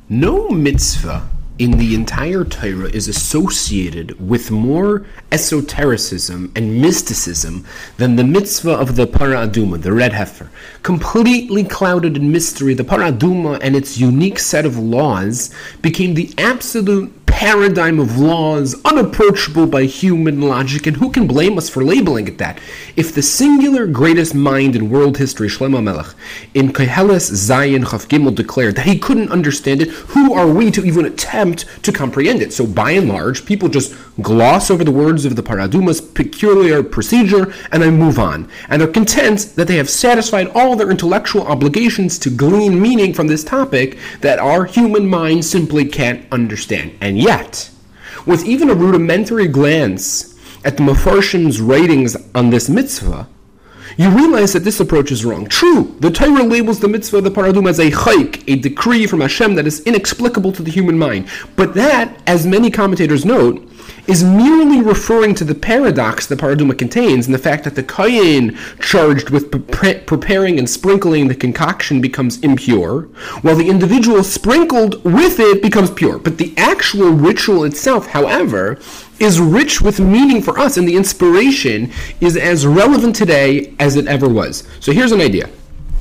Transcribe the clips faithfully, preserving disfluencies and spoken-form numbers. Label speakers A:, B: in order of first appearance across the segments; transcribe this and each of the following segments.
A: No mitzvah in the entire Torah is associated with more esotericism and mysticism than the mitzvah of the Parah Aduma, the red heifer. Completely clouded in mystery, the Parah Aduma and its unique set of laws became the absolute paradigm of laws unapproachable by human logic, and who can blame us for labeling it that? If the singular greatest mind in world history, Shlomo Melech, in Koheles Zayin Chaf Gimel declared that he couldn't understand it, who are we to even attempt to comprehend it? So by and large, people just gloss over the words of the Parah Aduma's peculiar procedure and then move on, and are content that they have satisfied all their intellectual obligations to glean meaning from this topic that our human mind simply can't understand. And yet, with even a rudimentary glance at the Mefarshim's writings on this mitzvah, you realize that this approach is wrong. True, the Torah labels the mitzvah of the Parah Aduma as a chayk, a decree from Hashem that is inexplicable to the human mind. But that, as many commentators note, is merely referring to the paradox the Parah Aduma contains, and the fact that the kohen charged with pre- preparing and sprinkling the concoction becomes impure, while the individual sprinkled with it becomes pure. But the actual ritual itself, however, is rich with meaning for us, and the inspiration is as relevant today as it ever was. So here's an idea.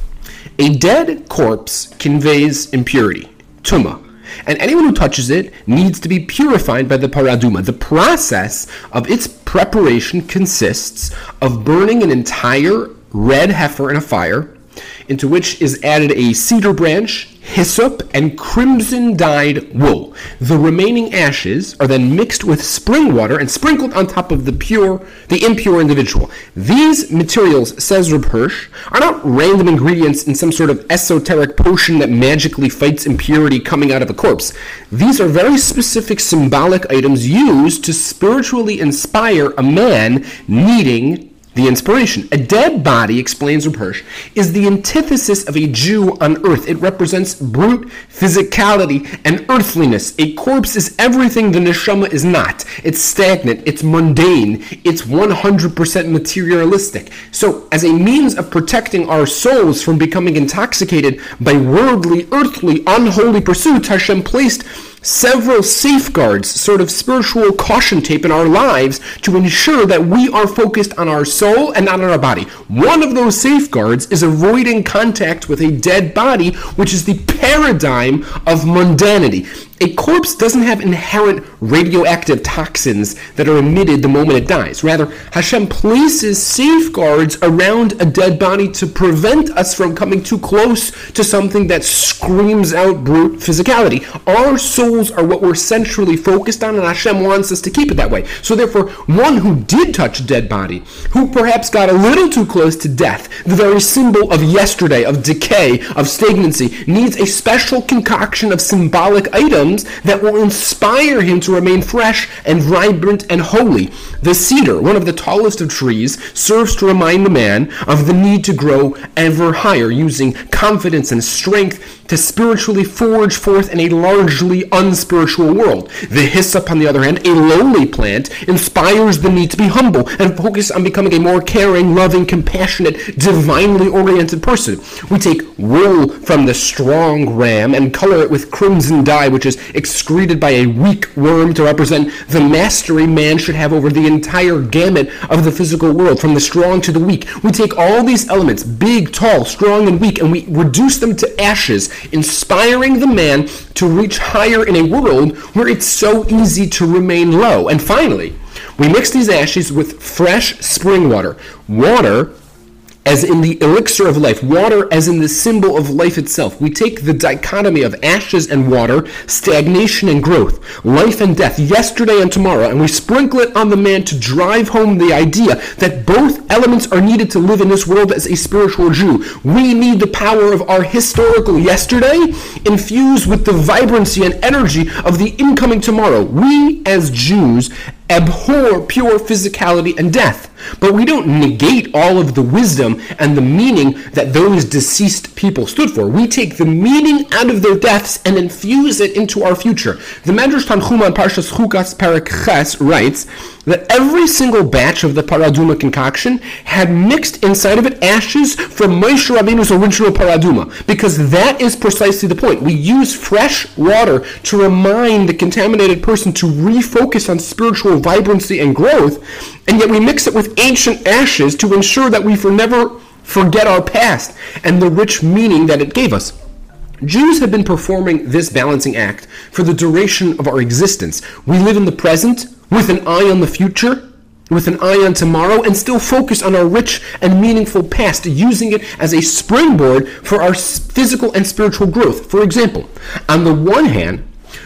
A: A dead corpse conveys impurity, tumah, and anyone who touches it needs to be purified by the Parah Aduma. The process of its preparation consists of burning an entire red heifer in a fire, into which is added a cedar branch, hyssop, and crimson-dyed wool. The remaining ashes are then mixed with spring water and sprinkled on top of the pure, the impure individual. These materials, says Reb Hirsch, are not random ingredients in some sort of esoteric potion that magically fights impurity coming out of a corpse. These are very specific symbolic items used to spiritually inspire a man needing the inspiration. A dead body, explains Reb Hirsch, is the antithesis of a Jew on earth. It represents brute physicality and earthliness. A corpse is everything the neshama is not. It's stagnant, it's mundane, it's one hundred percent materialistic. So, as a means of protecting our souls from becoming intoxicated by worldly, earthly, unholy pursuits, Hashem placed several safeguards, sort of spiritual caution tape in our lives to ensure that we are focused on our soul and not on our body. One of those safeguards is avoiding contact with a dead body, which is the paradigm of mundanity. A corpse doesn't have inherent radioactive toxins that are emitted the moment it dies. Rather, Hashem places safeguards around a dead body to prevent us from coming too close to something that screams out brute physicality. Our souls are what we're centrally focused on, and Hashem wants us to keep it that way. So therefore, one who did touch a dead body, who perhaps got a little too close to death, the very symbol of yesterday, of decay, of stagnancy, needs a special concoction of symbolic items that will inspire him to remain fresh and vibrant and holy. The cedar, one of the tallest of trees, serves to remind the man of the need to grow ever higher, using confidence and strength to spiritually forge forth in a largely unspiritual world. The hyssop, on the other hand, a lowly plant, inspires the need to be humble and focus on becoming a more caring, loving, compassionate, divinely oriented person. We take wool from the strong ram and color it with crimson dye, which is excreted by a weak worm to represent the mastery man should have over the entire gamut of the physical world, from the strong to the weak. We take all these elements, big, tall, strong, and weak, and we reduce them to ashes, inspiring the man to reach higher in a world where it's so easy to remain low. And finally, we mix these ashes with fresh spring water. Water as in the elixir of life, water as in the symbol of life itself. We take the dichotomy of ashes and water, stagnation and growth, life and death, yesterday and tomorrow, and we sprinkle it on the man to drive home the idea that both elements are needed to live in this world as a spiritual Jew. We need the power of our historical yesterday infused with the vibrancy and energy of the incoming tomorrow. We, as Jews, abhor pure physicality and death. But we don't negate all of the wisdom and the meaning that those deceased people stood for. We take the meaning out of their deaths and infuse it into our future. The Medrash Tanchuma in Parshas Chukas Perek Ches writes that every single batch of the Paraduma concoction had mixed inside of it ashes from Moshe Rabbeinu's original Paraduma, because that is precisely the point. We use fresh water to remind the contaminated person to refocus on spiritual vibrancy and growth, and yet we mix it with ancient ashes to ensure that we for never forget our past and the rich meaning that it gave us. Jews have been performing this balancing act for the duration of our existence. We live in the present with an eye on the future, with an eye on tomorrow, and still focus on our rich and meaningful past, using it as a springboard for our physical and spiritual growth. For example, on the one hand,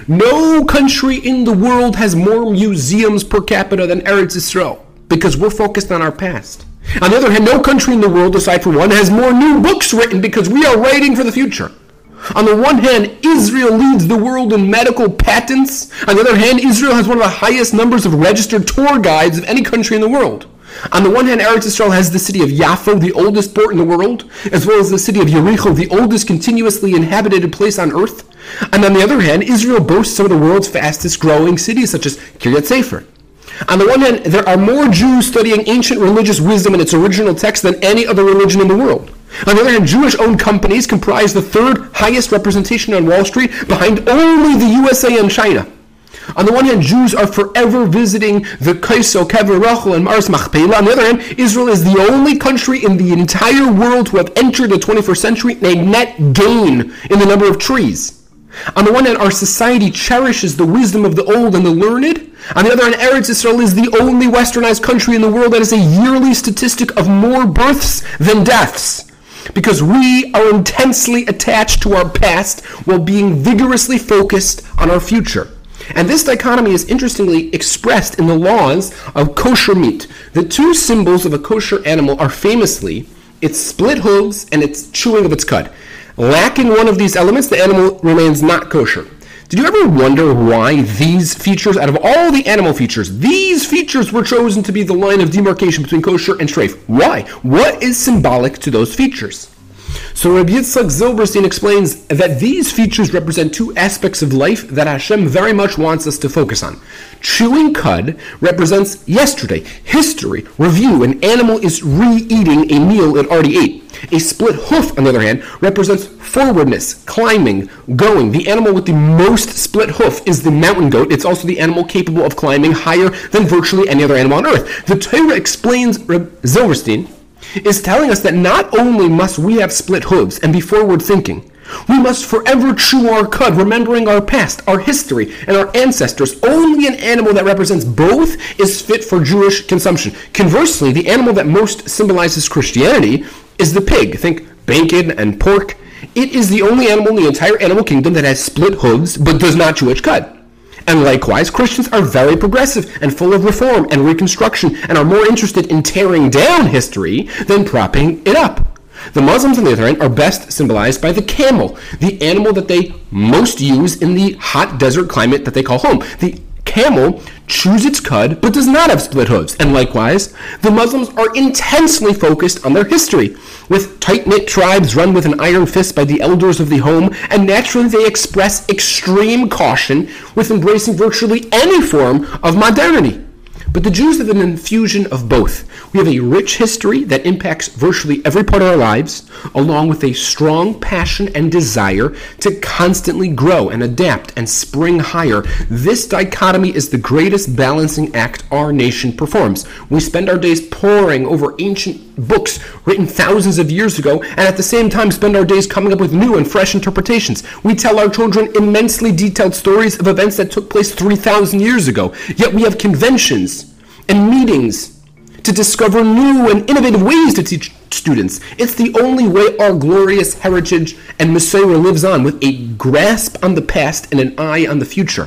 A: no country in the world has more museums per capita than Eretz Yisrael, because we're focused on our past. On the other hand, no country in the world, aside from one, has more new books written, because we are writing for the future. On the one hand, Israel leads the world in medical patents. On the other hand, Israel has one of the highest numbers of registered tour guides of any country in the world. On the one hand, Eretz Yisrael has the city of Yaffo, the oldest port in the world, as well as the city of Yericho, the oldest continuously inhabited place on earth. And on the other hand, Israel boasts some of the world's fastest growing cities, such as Kiryat Sefer. On the one hand, there are more Jews studying ancient religious wisdom in its original text than any other religion in the world. On the other hand, Jewish-owned companies comprise the third highest representation on Wall Street, behind only the U S A and China. On the one hand, Jews are forever visiting the Kaiso, Kever Rachel, and Mars Machpelah. On the other hand, Israel is the only country in the entire world to have entered the twenty-first century in a net gain in the number of trees. On the one hand, our society cherishes the wisdom of the old and the learned. On the other hand, Eretz Yisrael is the only westernized country in the world that has a yearly statistic of more births than deaths, because we are intensely attached to our past while being vigorously focused on our future. And this dichotomy is interestingly expressed in the laws of kosher meat. The two symbols of a kosher animal are famously its split hooves and its chewing of its cud. Lacking one of these elements, the animal remains not kosher. Did you ever wonder why these features, out of all the animal features, these features were chosen to be the line of demarcation between kosher and streif? Why? What is symbolic to those features? So Rabbi Yitzchak Zilberstein explains that these features represent two aspects of life that Hashem very much wants us to focus on. Chewing cud represents yesterday, history, review. An animal is re-eating a meal it already ate. A split hoof, on the other hand, represents forwardness, climbing, going. The animal with the most split hoof is the mountain goat. It's also the animal capable of climbing higher than virtually any other animal on earth. The Torah explains, Rabbi Zilberstein is telling us that not only must we have split hooves and be forward thinking, we must forever chew our cud, remembering our past, our history, and our ancestors. Only an animal that represents both is fit for Jewish consumption. Conversely, the animal that most symbolizes Christianity is the pig. Think bacon and pork. It is the only animal in the entire animal kingdom that has split hooves but does not chew its cud. And likewise, Christians are very progressive and full of reform and reconstruction and are more interested in tearing down history than propping it up. The Muslims, on the other hand, are best symbolized by the camel, the animal that they most use in the hot desert climate that they call home. The camel chews its cud but does not have split hooves. And likewise, the Muslims are intensely focused on their history, with tight-knit tribes run with an iron fist by the elders of the home, and naturally they express extreme caution with embracing virtually any form of modernity. But the Jews have an infusion of both. We have a rich history that impacts virtually every part of our lives, along with a strong passion and desire to constantly grow and adapt and spring higher. This dichotomy is the greatest balancing act our nation performs. We spend our days poring over ancient books written thousands of years ago, and at the same time spend our days coming up with new and fresh interpretations. We tell our children immensely detailed stories of events that took place three thousand years ago, yet we have conventions and meetings to discover new and innovative ways to teach students. It's the only way our glorious heritage and Messiah lives on, with a grasp on the past and an eye on the future.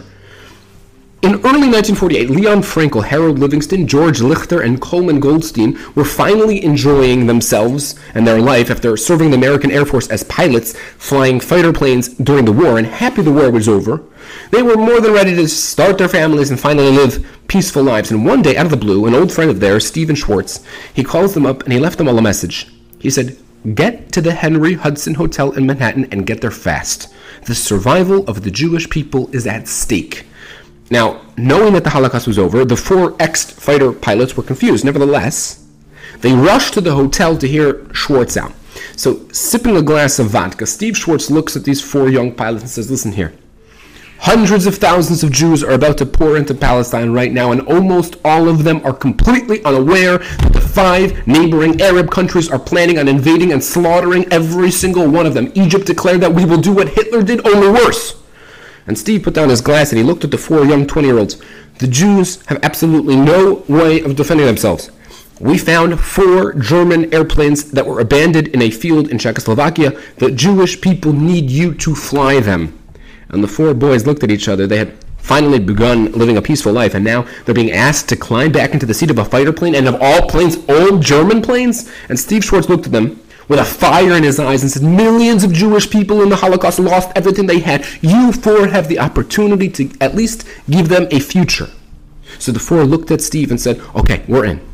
A: In early nineteen forty-eight, Leon Frankel, Harold Livingston, George Lichter, and Coleman Goldstein were finally enjoying themselves and their life after serving the American Air Force as pilots, flying fighter planes during the war, and happy the war was over. They were more than ready to start their families and finally live peaceful lives. And one day, out of the blue, an old friend of theirs, Stephen Schwartz, he calls them up and he left them all a message. He said, "Get to the Henry Hudson Hotel in Manhattan and get there fast. The survival of the Jewish people is at stake." Now, knowing that the Holocaust was over, the four ex-fighter pilots were confused. Nevertheless, they rushed to the hotel to hear Schwartz out. So, sipping a glass of vodka, Steve Schwartz looks at these four young pilots and says, "Listen here. Hundreds of thousands of Jews are about to pour into Palestine right now, and almost all of them are completely unaware that the five neighboring Arab countries are planning on invading and slaughtering every single one of them. Egypt declared that we will do what Hitler did, only worse." And Steve put down his glass and he looked at the four young twenty-year-olds. "The Jews have absolutely no way of defending themselves. We found four German airplanes that were abandoned in a field in Czechoslovakia. The Jewish people need you to fly them." And the four boys looked at each other. They had finally begun living a peaceful life, and now they're being asked to climb back into the seat of a fighter plane, and of all planes, old German planes? And Steve Schwartz looked at them with a fire in his eyes and said, "Millions of Jewish people in the Holocaust lost everything they had. You four have the opportunity to at least give them a future." So the four looked at Steve and said, "Okay, we're in."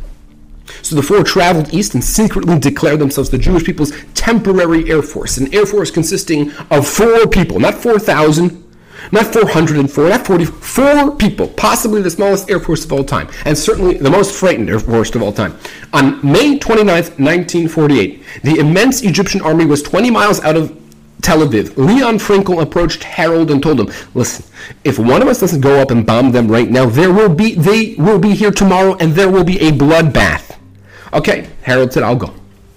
A: So the four traveled east and secretly declared themselves the Jewish people's temporary air force, an air force consisting of four people, not four thousand, not four hundred four, not forty, four people, possibly the smallest air force of all time, and certainly the most frightened air force of all time. On May twenty-ninth, nineteen forty-eight, the immense Egyptian army was twenty miles out of Tel Aviv. Leon Frankel approached Harold and told him, "Listen, if one of us doesn't go up and bomb them right now, there will be they will be here tomorrow, and there will be a bloodbath." "Okay," Harold said, "I'll go."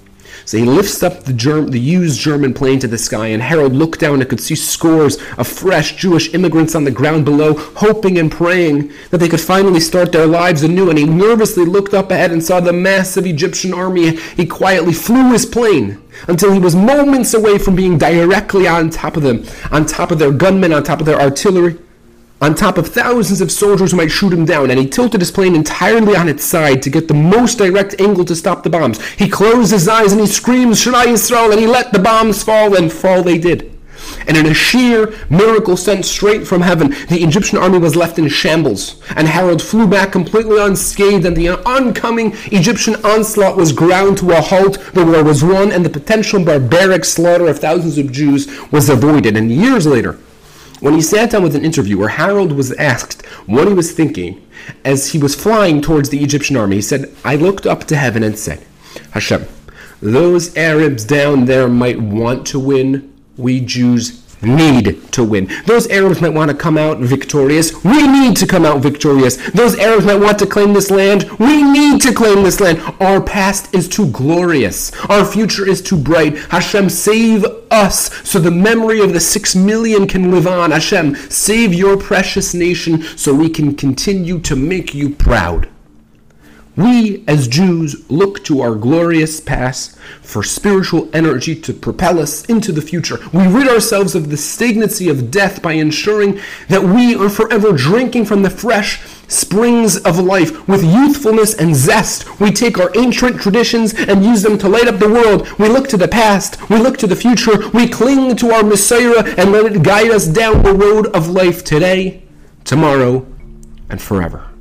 A: So he lifts up the, Germ- the used German plane to the sky, and Harold looked down and could see scores of fresh Jewish immigrants on the ground below, hoping and praying that they could finally start their lives anew. And he nervously looked up ahead and saw the massive Egyptian army. He quietly flew his plane until he was moments away from being directly on top of them, on top of their gunmen, on top of their artillery, on top of thousands of soldiers who might shoot him down, and he tilted his plane entirely on its side to get the most direct angle to stop the bombs. He closed his eyes and he screamed, "Shema Yisrael," and he let the bombs fall, and fall they did. And in a sheer miracle sent straight from heaven, the Egyptian army was left in shambles, and Harold flew back completely unscathed, and the oncoming Egyptian onslaught was ground to a halt. The war was won, and the potential barbaric slaughter of thousands of Jews was avoided. And years later, when he sat down with an interviewer, Harold was asked what he was thinking as he was flying towards the Egyptian army. He said, "I looked up to heaven and said, Hashem, those Arabs down there might want to win. We Jews need to win. Those Arabs might want to come out victorious. We need to come out victorious. Those Arabs might want to claim this land. We need to claim this land. Our past is too glorious. Our future is too bright. Hashem, save us so the memory of the six million can live on. Hashem, save your precious nation so we can continue to make you proud." We, as Jews, look to our glorious past for spiritual energy to propel us into the future. We rid ourselves of the stagnancy of death by ensuring that we are forever drinking from the fresh springs of life with youthfulness and zest. We take our ancient traditions and use them to light up the world. We look to the past. We look to the future. We cling to our Messiah and let it guide us down the road of life today, tomorrow, and forever.